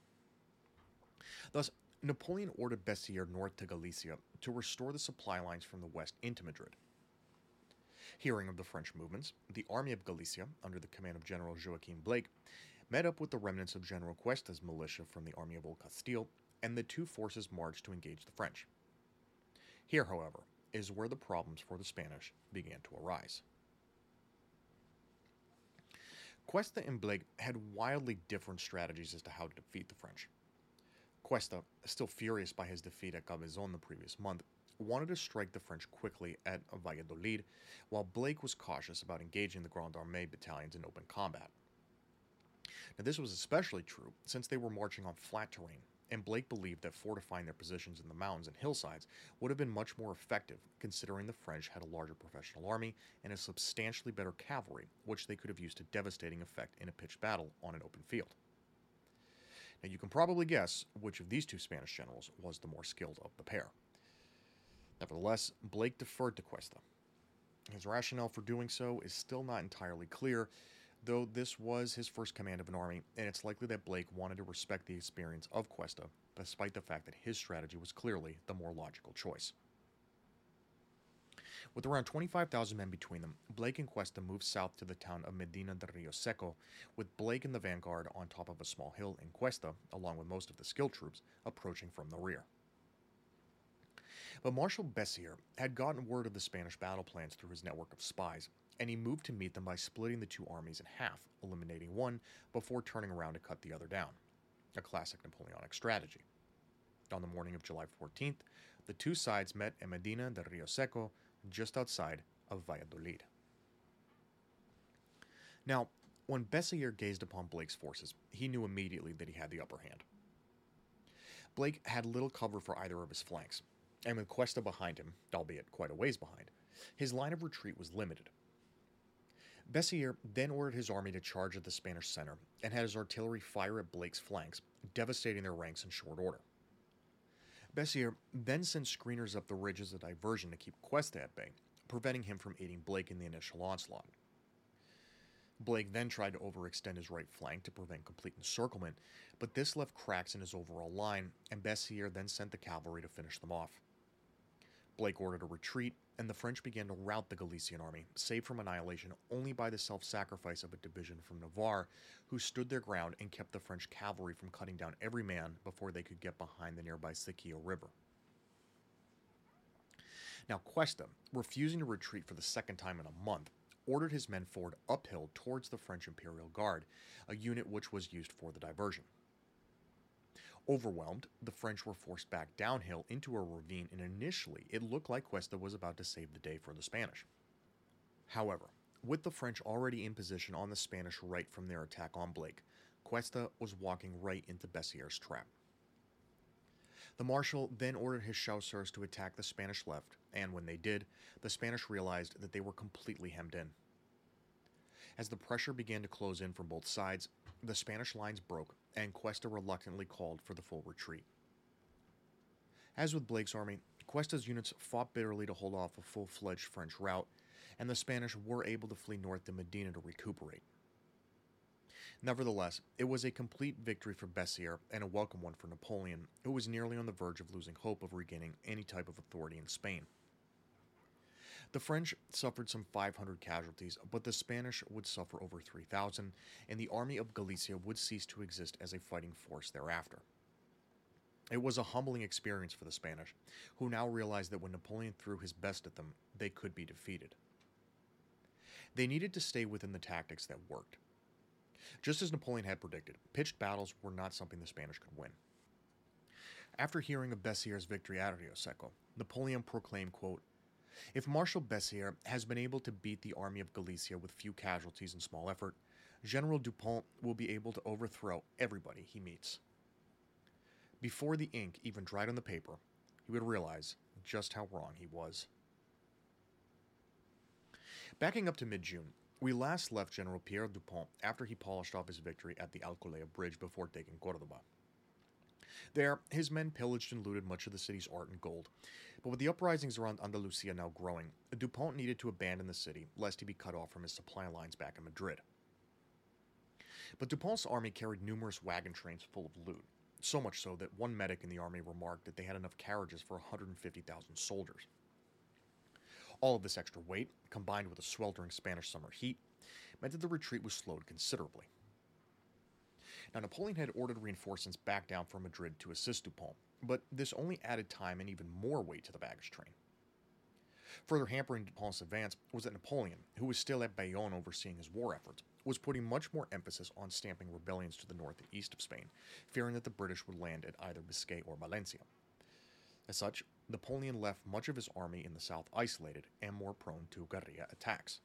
Thus, Napoleon ordered Bessieres north to Galicia to restore the supply lines from the west into Madrid. Hearing of the French movements, the Army of Galicia, under the command of General Joaquin Blake, met up with the remnants of General Cuesta's militia from the Army of Old Castile, and the two forces marched to engage the French. Here, however, is where the problems for the Spanish began to arise. Cuesta and Blake had wildly different strategies as to how to defeat the French. Cuesta, still furious by his defeat at Cabezon the previous month, wanted to strike the French quickly at Valladolid, while Blake was cautious about engaging the Grande Armée battalions in open combat. Now, this was especially true since they were marching on flat terrain, and Blake believed that fortifying their positions in the mountains and hillsides would have been much more effective, considering the French had a larger professional army and a substantially better cavalry, which they could have used to devastating effect in a pitched battle on an open field. Now, you can probably guess which of these two Spanish generals was the more skilled of the pair. Nevertheless, Blake deferred to Cuesta. His rationale for doing so is still not entirely clear, though this was his first command of an army, and it's likely that Blake wanted to respect the experience of Cuesta, despite the fact that his strategy was clearly the more logical choice. With around twenty-five thousand men between them, Blake and Cuesta moved south to the town of Medina de Rio Seco, with Blake in the vanguard on top of a small hill and Cuesta, along with most of the skilled troops, approaching from the rear. But Marshal Bessières had gotten word of the Spanish battle plans through his network of spies, and he moved to meet them by splitting the two armies in half, eliminating one before turning around to cut the other down. A classic Napoleonic strategy. On the morning of July fourteenth, the two sides met in Medina de Rio Seco, just outside of Valladolid. Now, when Bessières gazed upon Blake's forces, he knew immediately that he had the upper hand. Blake had little cover for either of his flanks, and with Cuesta behind him, albeit quite a ways behind, his line of retreat was limited. Bessières then ordered his army to charge at the Spanish center and had his artillery fire at Blake's flanks, devastating their ranks in short order. Bessières then sent screeners up the ridge as a diversion to keep Cuesta at bay, preventing him from aiding Blake in the initial onslaught. Blake then tried to overextend his right flank to prevent complete encirclement, but this left cracks in his overall line, and Bessières then sent the cavalry to finish them off. Blake ordered a retreat, and the French began to rout the Galician army, saved from annihilation only by the self-sacrifice of a division from Navarre, who stood their ground and kept the French cavalry from cutting down every man before they could get behind the nearby Siquio River. Now, Cuesta, refusing to retreat for the second time in a month, ordered his men forward uphill towards the French Imperial Guard, a unit which was used for the diversion. Overwhelmed, the French were forced back downhill into a ravine, and initially it looked like Cuesta was about to save the day for the Spanish. However, with the French already in position on the Spanish right from their attack on Blake, Cuesta was walking right into Bessières' trap. The Marshal then ordered his chasseurs to attack the Spanish left, and when they did, the Spanish realized that they were completely hemmed in. As the pressure began to close in from both sides, the Spanish lines broke, and Cuesta reluctantly called for the full retreat. As with Blake's army, Cuesta's units fought bitterly to hold off a full-fledged French rout, and the Spanish were able to flee north to Medina to recuperate. Nevertheless, it was a complete victory for Bessières and a welcome one for Napoleon, who was nearly on the verge of losing hope of regaining any type of authority in Spain. The French suffered some five hundred casualties, but the Spanish would suffer over three thousand, and the army of Galicia would cease to exist as a fighting force thereafter. It was a humbling experience for the Spanish, who now realized that when Napoleon threw his best at them, they could be defeated. They needed to stay within the tactics that worked. Just as Napoleon had predicted, pitched battles were not something the Spanish could win. After hearing of Bessières' victory at Rio Seco, Napoleon proclaimed, quote, "If Marshal Bessières has been able to beat the army of Galicia with few casualties and small effort, General Dupont will be able to overthrow everybody he meets." Before the ink even dried on the paper, he would realize just how wrong he was. Backing up to mid-June, we last left General Pierre Dupont after he polished off his victory at the Alcolea Bridge before taking Córdoba. There, his men pillaged and looted much of the city's art and gold, but with the uprisings around Andalusia now growing, Dupont needed to abandon the city lest he be cut off from his supply lines back in Madrid. But Dupont's army carried numerous wagon trains full of loot, so much so that one medic in the army remarked that they had enough carriages for one hundred fifty thousand soldiers. All of this extra weight, combined with the sweltering Spanish summer heat, meant that the retreat was slowed considerably. Now, Napoleon had ordered reinforcements back down from Madrid to assist Dupont, but this only added time and even more weight to the baggage train. Further hampering Dupont's advance was that Napoleon, who was still at Bayonne overseeing his war efforts, was putting much more emphasis on stamping rebellions to the north and east of Spain, fearing that the British would land at either Biscay or Valencia. As such, Napoleon left much of his army in the south isolated and more prone to guerrilla attacks.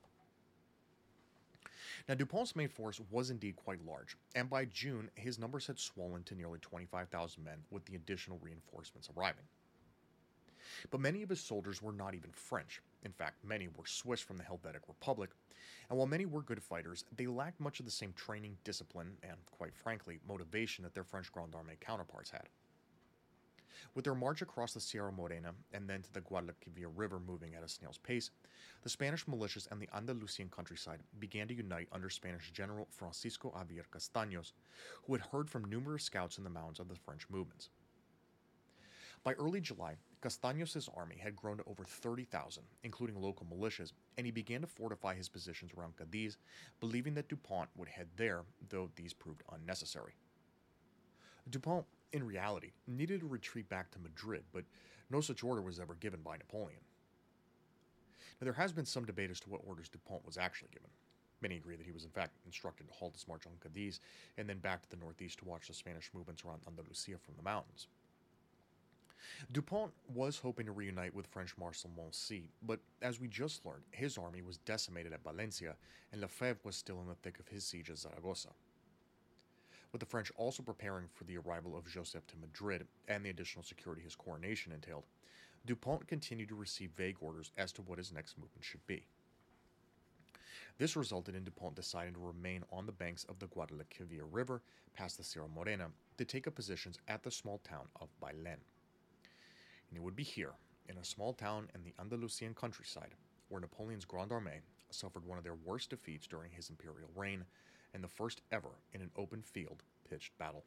Now, Dupont's main force was indeed quite large, and by June, his numbers had swollen to nearly twenty-five thousand men with the additional reinforcements arriving. But many of his soldiers were not even French. In fact, many were Swiss from the Helvetic Republic, and while many were good fighters, they lacked much of the same training, discipline, and, quite frankly, motivation that their French Grande Armée counterparts had. With their march across the Sierra Morena and then to the Guadalquivir River moving at a snail's pace, the Spanish militias and the Andalusian countryside began to unite under Spanish General Francisco Javier Castaños, who had heard from numerous scouts in the mountains of the French movements. By early July, Castaños' army had grown to over thirty thousand, including local militias, and he began to fortify his positions around Cadiz, believing that Dupont would head there, though these proved unnecessary. Dupont, in reality, needed to retreat back to Madrid, but no such order was ever given by Napoleon. Now, there has been some debate as to what orders Dupont was actually given. Many agree that he was in fact instructed to halt his march on Cadiz and then back to the northeast to watch the Spanish movements around Andalusia from the mountains. Dupont was hoping to reunite with French Marshal Moncey, but as we just learned, his army was decimated at Valencia, and Lefebvre was still in the thick of his siege at Zaragoza. With the French also preparing for the arrival of Joseph to Madrid and the additional security his coronation entailed, Dupont continued to receive vague orders as to what his next movement should be. This resulted in Dupont deciding to remain on the banks of the Guadalquivir River past the Sierra Morena to take up positions at the small town of Bailén. And it would be here, in a small town in the Andalusian countryside, where Napoleon's Grande Armée suffered one of their worst defeats during his imperial reign, and the first ever in an open field pitched battle.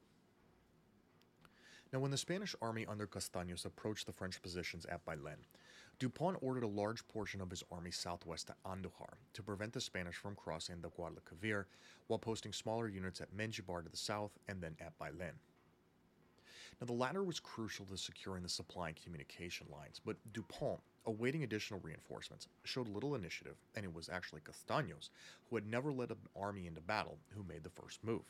Now, when the Spanish army under Castaños approached the French positions at Bailén, Dupont ordered a large portion of his army southwest to Andujar to prevent the Spanish from crossing the Guadalquivir, while posting smaller units at Mengibar to the south and then at Bailén. Now, the latter was crucial to securing the supply and communication lines, but Dupont, awaiting additional reinforcements, showed little initiative, and it was actually Castaños, who had never led an army into battle, who made the first move.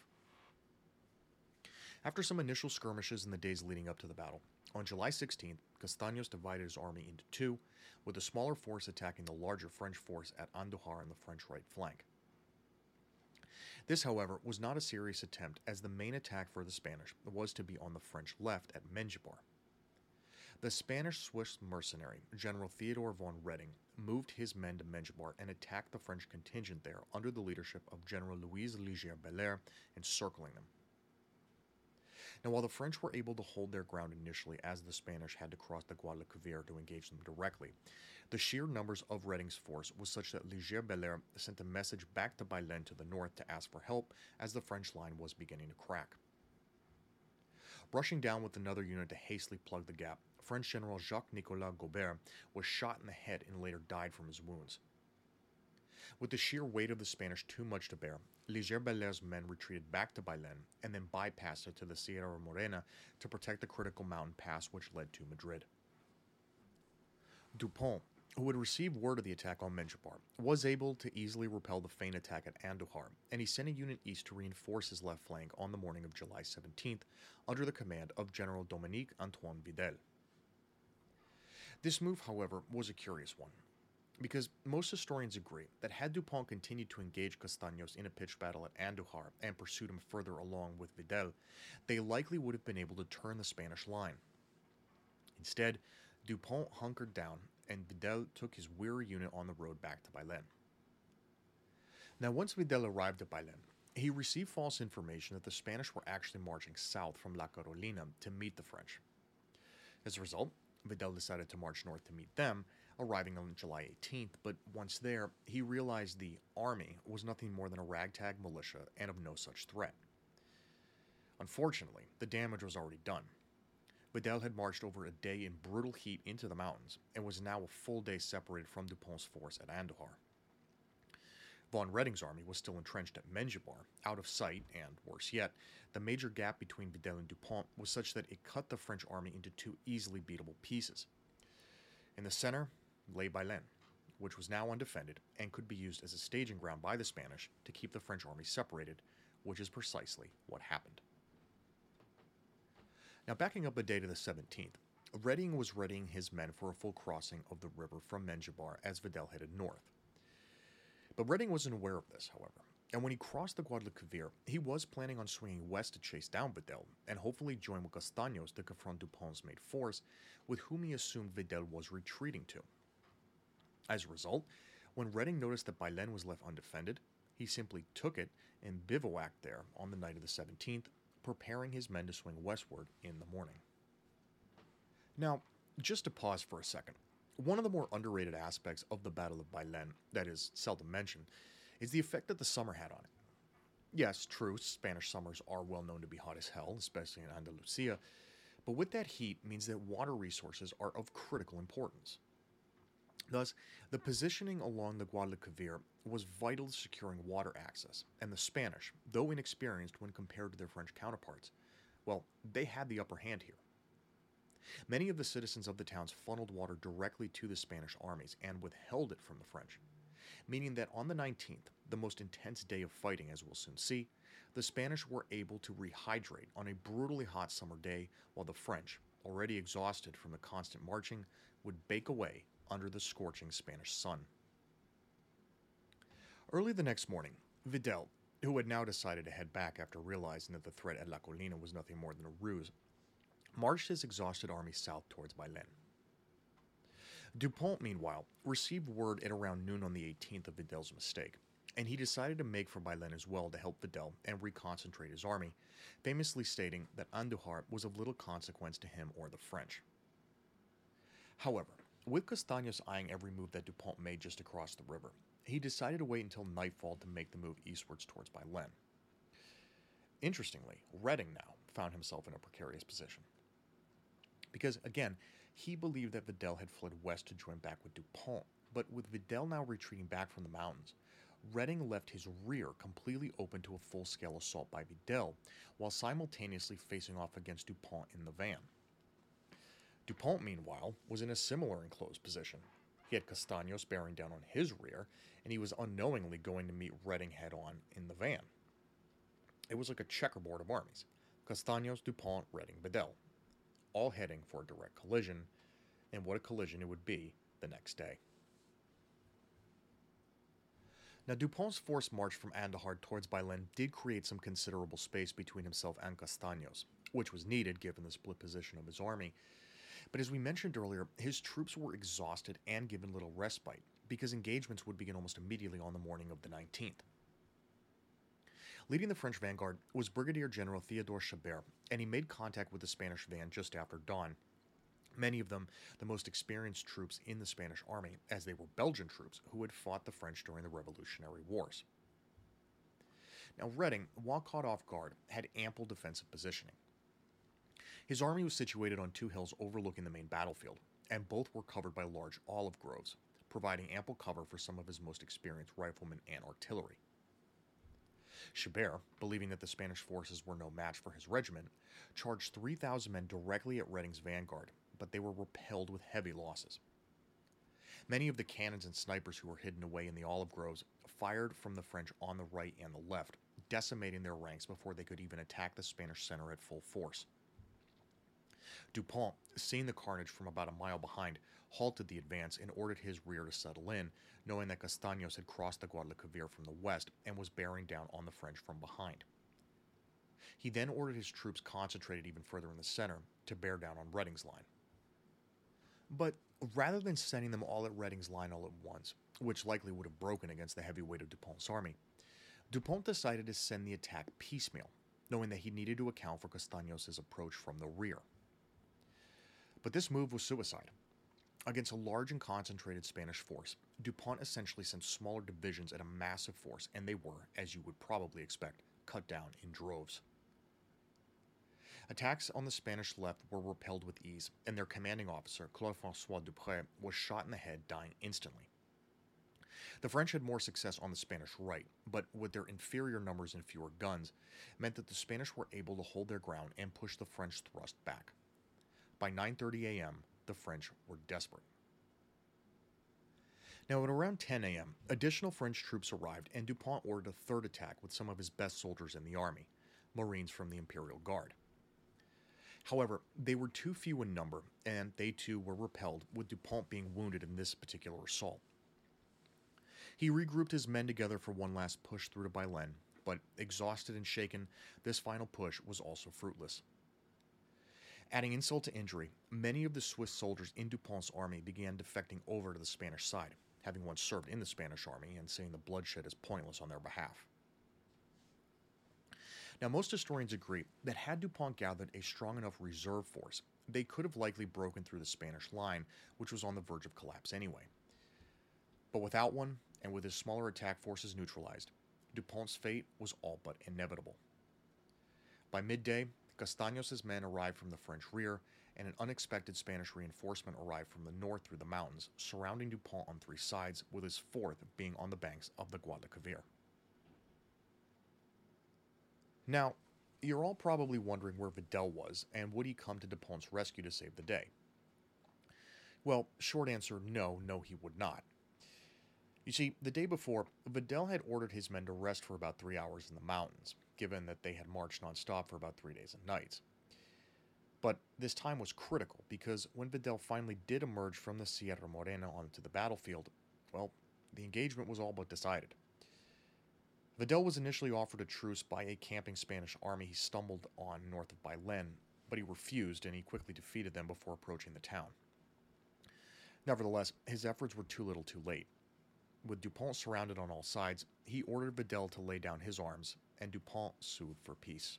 After some initial skirmishes in the days leading up to the battle, on July sixteenth, Castaños divided his army into two, with the smaller force attacking the larger French force at Andujar on the French right flank. This, however, was not a serious attempt, as the main attack for the Spanish was to be on the French left at Mengibar. The Spanish-Swiss mercenary, General Theodore von Reding, moved his men to Mengibar and attacked the French contingent there under the leadership of General Louis Ligier-Belair, encircling them. Now, while the French were able to hold their ground initially as the Spanish had to cross the Guadalquivir to engage them directly, the sheer numbers of Reding's force was such that Ligier-Belair sent a message back to Bailén to the north to ask for help as the French line was beginning to crack. Rushing down with another unit to hastily plug the gap, French General Jacques-Nicolas Gobert was shot in the head and later died from his wounds. With the sheer weight of the Spanish too much to bear, Ligier-Belair's men retreated back to Bailén and then bypassed it to the Sierra Morena to protect the critical mountain pass which led to Madrid. Dupont, who had received word of the attack on Mengibar, was able to easily repel the feint attack at Andujar, and he sent a unit east to reinforce his left flank on the morning of July seventeenth under the command of General Dominique Antoine Vidal. This move, however, was a curious one, because most historians agree that had Dupont continued to engage Castaños in a pitched battle at Andujar and pursued him further along with Vidal, they likely would have been able to turn the Spanish line. Instead, Dupont hunkered down, and Vidal took his weary unit on the road back to Bailén. Now, once Vidal arrived at Bailén, he received false information that the Spanish were actually marching south from La Carolina to meet the French. As a result, Vidal decided to march north to meet them, arriving on July eighteenth, but once there, he realized the army was nothing more than a ragtag militia and of no such threat. Unfortunately, the damage was already done. Vidal had marched over a day in brutal heat into the mountains, and was now a full day separated from Dupont's force at Andujar. Von Reding's army was still entrenched at Mengibar, out of sight, and, worse yet, the major gap between Vidal and Dupont was such that it cut the French army into two easily beatable pieces. In the center lay Bailén, which was now undefended and could be used as a staging ground by the Spanish to keep the French army separated, which is precisely what happened. Now, backing up a day to the seventeenth, Reding was readying his men for a full crossing of the river from Mengibar as Vidal headed north. But Reding wasn't aware of this, however, And when he crossed the Guadalquivir, he was planning on swinging west to chase down Vidal and hopefully join with Castaños to confront Dupont's main force, with whom he assumed Vidal was retreating to. As a result, when Reading noticed that Bailen was left undefended, he simply took it and bivouacked there on the night of the seventeenth, preparing his men to swing westward in the morning. Now, just to pause for a second, one of the more underrated aspects of the Battle of Bailen that is seldom mentioned is the effect that the summer had on it. Yes, true, Spanish summers are well known to be hot as hell, especially in Andalusia, but with that heat means that water resources are of critical importance. Thus, the positioning along the Guadalquivir was vital to securing water access, and the Spanish, though inexperienced when compared to their French counterparts, well, they had the upper hand here. Many of the citizens of the towns funneled water directly to the Spanish armies and withheld it from the French, meaning that on the nineteenth, the most intense day of fighting as we'll soon see, the Spanish were able to rehydrate on a brutally hot summer day while the French, already exhausted from the constant marching, would bake away under the scorching Spanish sun. Early the next morning, Vidal, who had now decided to head back after realizing that the threat at La Colina was nothing more than a ruse, marched his exhausted army south towards Bailen. Dupont, meanwhile, received word at around noon on the eighteenth of Vidal's mistake, and he decided to make for Bailen as well to help Vidal and reconcentrate his army, famously stating that Andujar was of little consequence to him or the French. However, with Castaños eyeing every move that Dupont made just across the river, he decided to wait until nightfall to make the move eastwards towards Bailen. Interestingly, Reading now found himself in a precarious position. Because, again, he believed that Vidal had fled west to join back with Dupont, but with Vidal now retreating back from the mountains, Reading left his rear completely open to a full-scale assault by Vidal, while simultaneously facing off against Dupont in the van. Dupont, meanwhile, was in a similar enclosed position. He had Castaños bearing down on his rear, and he was unknowingly going to meet Reading head-on in the van. It was like a checkerboard of armies. Castaños, Dupont, Reading, Vidal, all heading for a direct collision, and what a collision it would be the next day. Now, Dupont's forced march from Andujar towards Bailen did create some considerable space between himself and Castaños, which was needed given the split position of his army. But as we mentioned earlier, his troops were exhausted and given little respite, because engagements would begin almost immediately on the morning of the nineteenth. Leading the French vanguard was Brigadier General Theodore Chabert, and he made contact with the Spanish van just after dawn, many of them the most experienced troops in the Spanish army, as they were Belgian troops who had fought the French during the Revolutionary Wars. Now, Reading, while caught off guard, had ample defensive positioning. His army was situated on two hills overlooking the main battlefield, and both were covered by large olive groves, providing ample cover for some of his most experienced riflemen and artillery. Chabert, believing that the Spanish forces were no match for his regiment, charged three thousand men directly at Reading's vanguard, but they were repelled with heavy losses. Many of the cannons and snipers who were hidden away in the olive groves fired from the French on the right and the left, decimating their ranks before they could even attack the Spanish center at full force. Dupont, seeing the carnage from about a mile behind, halted the advance and ordered his rear to settle in, knowing that Castaños had crossed the Guadalquivir from the west and was bearing down on the French from behind. He then ordered his troops concentrated even further in the center to bear down on Reading's line. But rather than sending them all at Reading's line all at once, which likely would have broken against the heavy weight of Dupont's army, Dupont decided to send the attack piecemeal, knowing that he needed to account for Castaños' approach from the rear. But this move was suicide. Against a large and concentrated Spanish force, Dupont essentially sent smaller divisions at a massive force, and they were, as you would probably expect, cut down in droves. Attacks on the Spanish left were repelled with ease, and their commanding officer, Claude-François Dupré, was shot in the head, dying instantly. The French had more success on the Spanish right, but with their inferior numbers and fewer guns, meant that the Spanish were able to hold their ground and push the French thrust back. By nine thirty a.m., the French were desperate. Now, at around ten a.m., additional French troops arrived, and Dupont ordered a third attack with some of his best soldiers in the army, Marines from the Imperial Guard. However, they were too few in number, and they too were repelled, with Dupont being wounded in this particular assault. He regrouped his men together for one last push through to Bailen, but exhausted and shaken, this final push was also fruitless. Adding insult to injury, many of the Swiss soldiers in Dupont's army began defecting over to the Spanish side, having once served in the Spanish army and seeing the bloodshed as pointless on their behalf. Now, most historians agree that had Dupont gathered a strong enough reserve force, they could have likely broken through the Spanish line, which was on the verge of collapse anyway. But without one, and with his smaller attack forces neutralized, Dupont's fate was all but inevitable. By midday, Castaños' men arrived from the French rear, and an unexpected Spanish reinforcement arrived from the north through the mountains, surrounding Dupont on three sides, with his fourth being on the banks of the Guadalquivir. Now, you're all probably wondering where Vidal was, and would he come to Dupont's rescue to save the day? Well, short answer, no, no he would not. You see, the day before, Vidal had ordered his men to rest for about three hours in the mountains, given that they had marched non-stop for about three days and nights. But this time was critical, because when Vidal finally did emerge from the Sierra Morena onto the battlefield, well, the engagement was all but decided. Vidal was initially offered a truce by a camping Spanish army he stumbled on north of Bailen, but he refused and he quickly defeated them before approaching the town. Nevertheless, his efforts were too little too late. With Dupont surrounded on all sides, he ordered Vidal to lay down his arms, and Dupont sued for peace.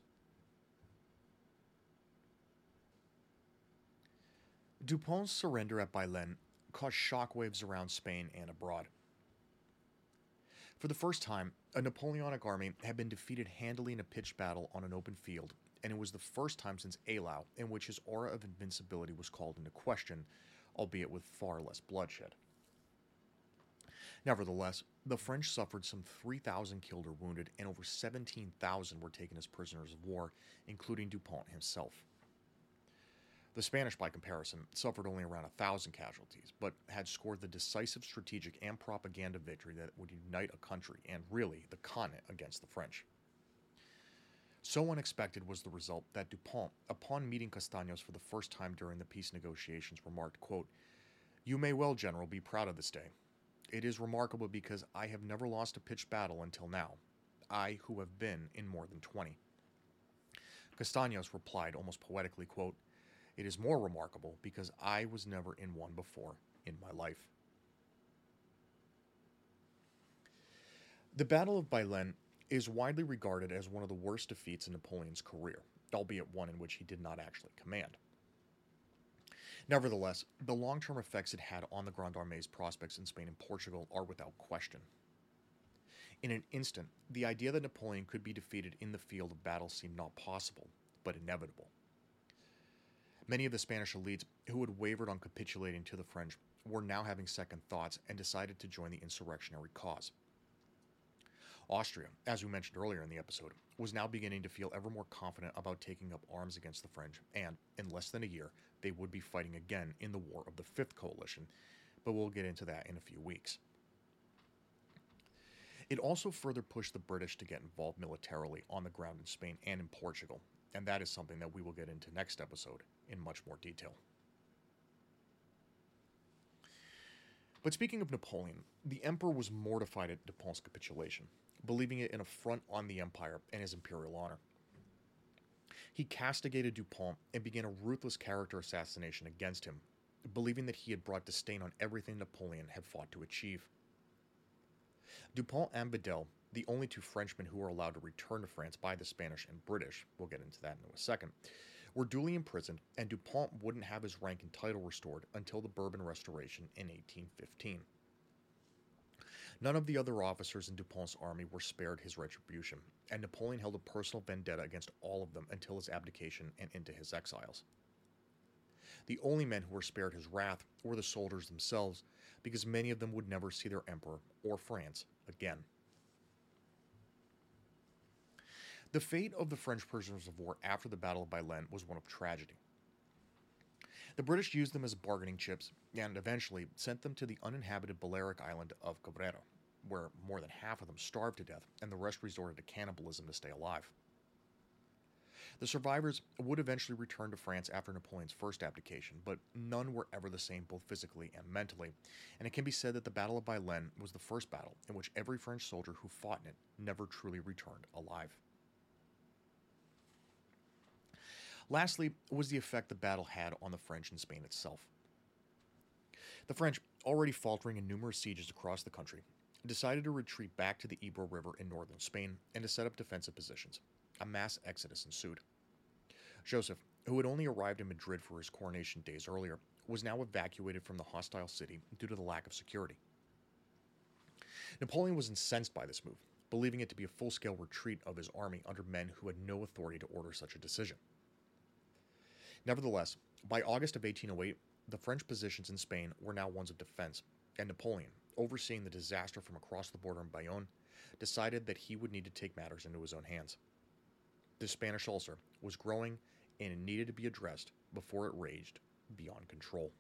Dupont's surrender at Bailen caused shockwaves around Spain and abroad. For the first time, a Napoleonic army had been defeated handily in a pitched battle on an open field, and it was the first time since Eylau in which his aura of invincibility was called into question, albeit with far less bloodshed. Nevertheless, the French suffered some three thousand killed or wounded, and over seventeen thousand were taken as prisoners of war, including Dupont himself. The Spanish, by comparison, suffered only around one thousand casualties, but had scored the decisive strategic and propaganda victory that would unite a country, and really the continent, against the French. So unexpected was the result that Dupont, upon meeting Castaños for the first time during the peace negotiations, remarked, quote, "You may well, General, be proud of this day. It is remarkable because I have never lost a pitched battle until now, I who have been in more than twenty. Castaños replied almost poetically, quote, "It is more remarkable because I was never in one before in my life." The Battle of Bailen is widely regarded as one of the worst defeats in Napoleon's career, albeit one in which he did not actually command. Nevertheless, the long-term effects it had on the Grande Armée's prospects in Spain and Portugal are without question. In an instant, the idea that Napoleon could be defeated in the field of battle seemed not possible, but inevitable. Many of the Spanish elites who had wavered on capitulating to the French were now having second thoughts and decided to join the insurrectionary cause. Austria, as we mentioned earlier in the episode, was now beginning to feel ever more confident about taking up arms against the French, and in less than a year, they would be fighting again in the War of the Fifth Coalition, but we'll get into that in a few weeks. It also further pushed the British to get involved militarily on the ground in Spain and in Portugal, and that is something that we will get into next episode in much more detail. But speaking of Napoleon, the Emperor was mortified at Dupont's capitulation, believing it an affront on the Empire and his imperial honor. He castigated Dupont and began a ruthless character assassination against him, believing that he had brought disdain on everything Napoleon had fought to achieve. Dupont and Vidal, the only two Frenchmen who were allowed to return to France by the Spanish and British, we'll get into that in a second, were duly imprisoned, and Dupont wouldn't have his rank and title restored until the Bourbon Restoration in eighteen fifteen. None of the other officers in Dupont's army were spared his retribution, and Napoleon held a personal vendetta against all of them until his abdication and into his exiles. The only men who were spared his wrath were the soldiers themselves, because many of them would never see their emperor or France again. The fate of the French prisoners of war after the Battle of Bailen was one of tragedy. The British used them as bargaining chips and eventually sent them to the uninhabited Balearic island of Cabrera, where more than half of them starved to death and the rest resorted to cannibalism to stay alive. The survivors would eventually return to France after Napoleon's first abdication, but none were ever the same both physically and mentally, and it can be said that the Battle of Baylen was the first battle in which every French soldier who fought in it never truly returned alive. Lastly was the effect the battle had on the French in Spain itself. The French, already faltering in numerous sieges across the country, decided to retreat back to the Ebro River in northern Spain and to set up defensive positions. A mass exodus ensued. Joseph, who had only arrived in Madrid for his coronation days earlier, was now evacuated from the hostile city due to the lack of security. Napoleon was incensed by this move, believing it to be a full-scale retreat of his army under men who had no authority to order such a decision. Nevertheless, by August of eighteen oh eight, the French positions in Spain were now ones of defense, and Napoleon, overseeing the disaster from across the border in Bayonne, decided that he would need to take matters into his own hands. The Spanish ulcer was growing and it needed to be addressed before it raged beyond control.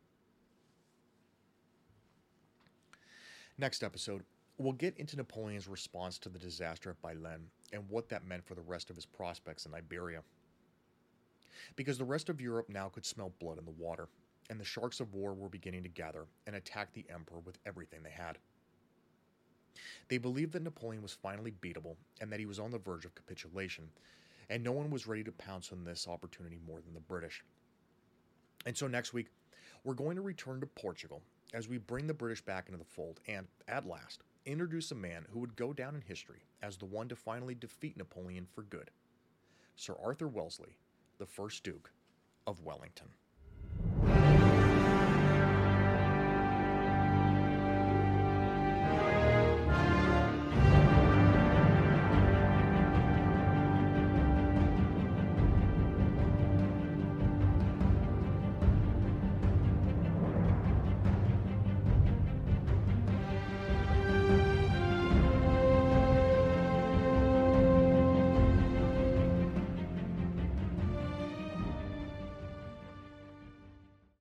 Next episode, we'll get into Napoleon's response to the disaster at Baylen and what that meant for the rest of his prospects in Iberia. Because the rest of Europe now could smell blood in the water, and the sharks of war were beginning to gather and attack the emperor with everything they had. They believed that Napoleon was finally beatable and that he was on the verge of capitulation, and no one was ready to pounce on this opportunity more than the British. And so next week, we're going to return to Portugal as we bring the British back into the fold and, at last, introduce a man who would go down in history as the one to finally defeat Napoleon for good, Sir Arthur Wellesley, the first Duke of Wellington.